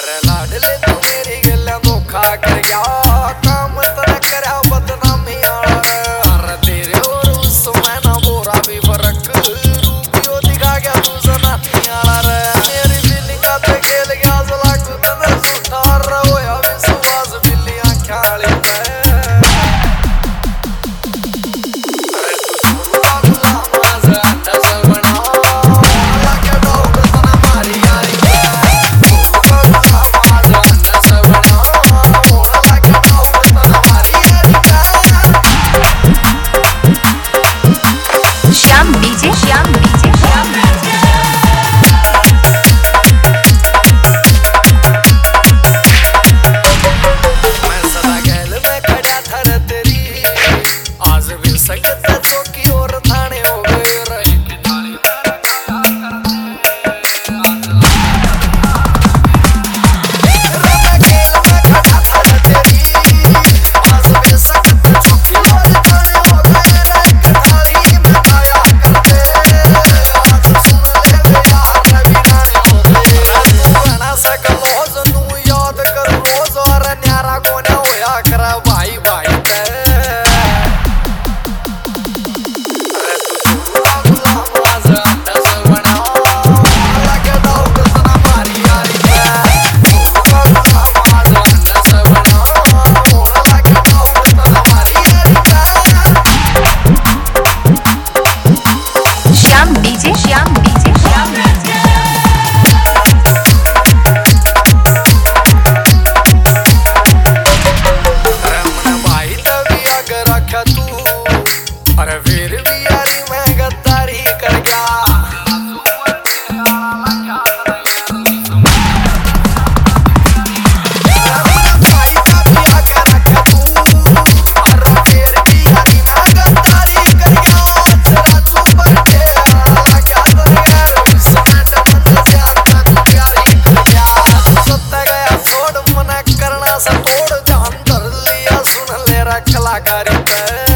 अरे लाडले तू मेरी गल्ला धोखा कर गया काम तना करया बदनामी आला रे। अरे तेरे और उस में ना बोरा भी फर्क रूपियो दिखा गया तू जनानी आला रे। मेरी फीलिंग का ते खेल गया जला कुछ न झूठा रहो या विश्वास बिल्लियां ख्याली पे। अरे तू छोरा गुलाम आज अंडा सबना लगे डॉग तना मारी यारी Shyam DJ Shyam DJ Shyam DJ. मैं सदा गैल में खड़ा था रे तेरी आज भी सकता चौकी और थाने हो गए रही। भाई भाई ते अरे तू छोरा गुलाम आज अंडा सबना लगे डॉग तना मारी यारी पे। छोरा गुलाम आज अंडा सबना लगे डॉग तना मारी यारी पे। Shyam DJ Shyam DJ Shyam DJ. अरे फिर भी यारी मैं गद्दारी कर गया। भाई का भी आगे रखा तू अरे फिर भी यारी मैं गद्दारी कर गया। जरा चुप रहे क्या तेरे यार समेट मन से आता तू प्यारी कर गया। सत्ता गया छोड़ मना करना सा तोड़ जान धर लिया सुन ले रा कलाकारी पे।